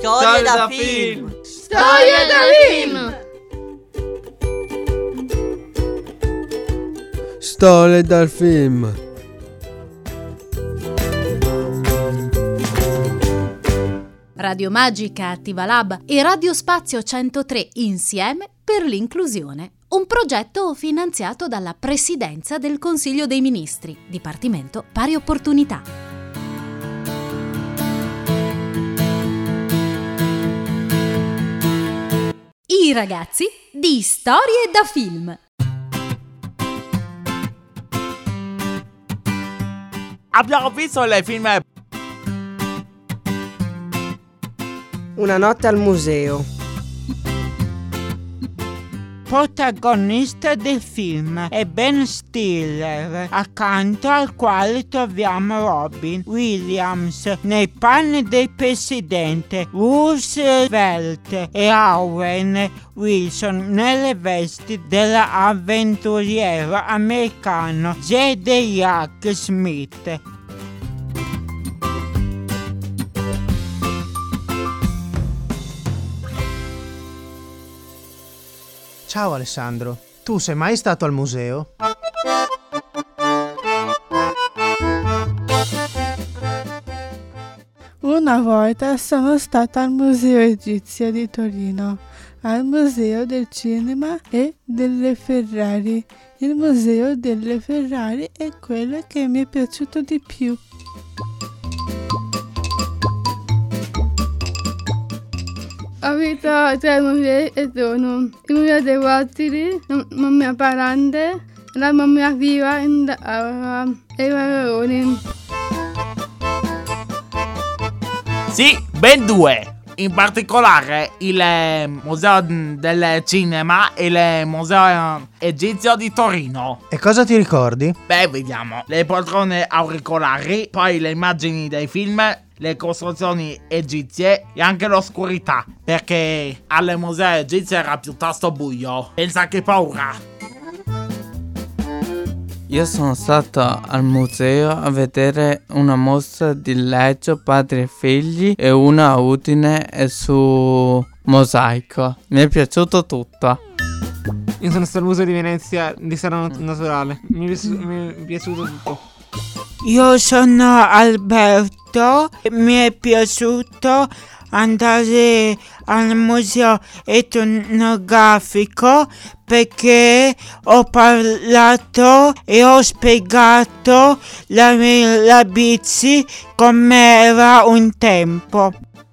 Storie da film. Storie da film. Storie dal film. Radio Magica Attiva Lab e Radio Spazio 103 insieme per l'inclusione. Un progetto finanziato dalla Presidenza del Consiglio dei Ministri, Dipartimento Pari Opportunità. I ragazzi di Storie da film. Abbiamo visto il film Una notte al museo. Protagonista del film è Ben Stiller, accanto al quale troviamo Robin Williams nei panni del presidente Roosevelt e Owen Wilson nelle vesti dell'avventuriero americano Jedediah Smith. Ciao Alessandro, tu sei mai stato al museo? Una volta sono stata al Museo Egizio di Torino, al Museo del Cinema e delle Ferrari. Il Museo delle Ferrari è quello che mi è piaciuto di più. Abito tra musei e sono il Museo dei Vottili, la Mummia Parante, la Mummia Viva e i Baroni. Sì, ben due. In particolare il Museo del Cinema e il Museo Egizio di Torino. E cosa ti ricordi? Beh, vediamo. Le poltrone auricolari, poi le immagini dei film, le costruzioni egizie e anche l'oscurità, perché al museo egizio era piuttosto buio. Pensa che paura. Io sono stato al museo a vedere una mostra di Leggio, Padri e Figli e una a Udine su mosaico. Mi è piaciuto tutto. Io sono stato al museo di Venezia di storia naturale. Mi è piaciuto tutto. Io sono Alberto e mi è piaciuto andare al museo etnografico perché ho parlato e ho spiegato la bici com'era un tempo.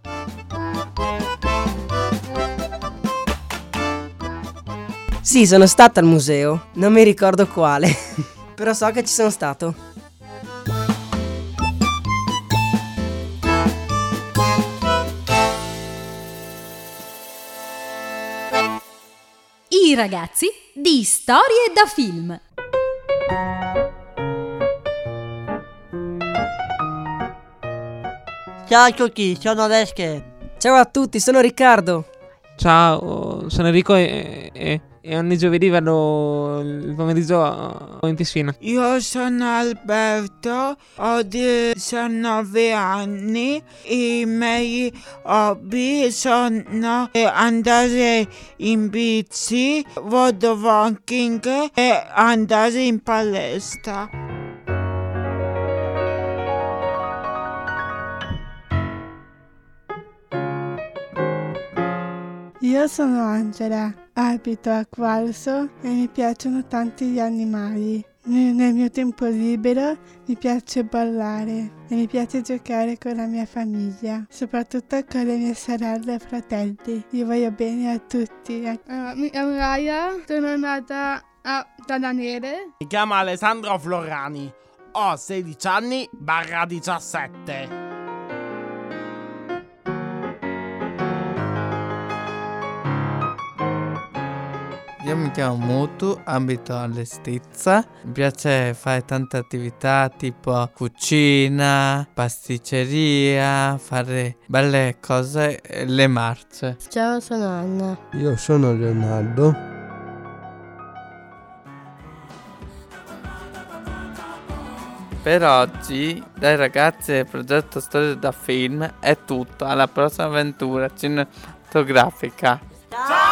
Sì, sono stata al museo, non mi ricordo quale, però so che ci sono stato. I ragazzi di Storie da film. Ciao a tutti, sono Lesche. Ciao a tutti, sono Riccardo. Ciao, sono Enrico e ogni giovedì vado il pomeriggio in piscina. Io sono Alberto, ho 19 anni, i miei hobby sono andare in bici, road walking e andare in palestra. Io sono Angela, abito a Qualso e mi piacciono tanti gli animali. Nel mio tempo libero mi piace ballare e mi piace giocare con la mia famiglia, soprattutto con le mie sorelle e fratelli. Io voglio bene a tutti. Mi chiamo Gaia, sono nata a Tananere. Mi chiamo Alessandro Florani. Ho 16 anni / 17. Io mi chiamo Mutu, abito all'Estizza. Mi piace fare tante attività tipo cucina, pasticceria, fare belle cose, le marce. Ciao, sono Anna. Io sono Leonardo. Per oggi, dai ragazzi del progetto Storie da Film è tutto. Alla prossima avventura cinematografica. Ciao!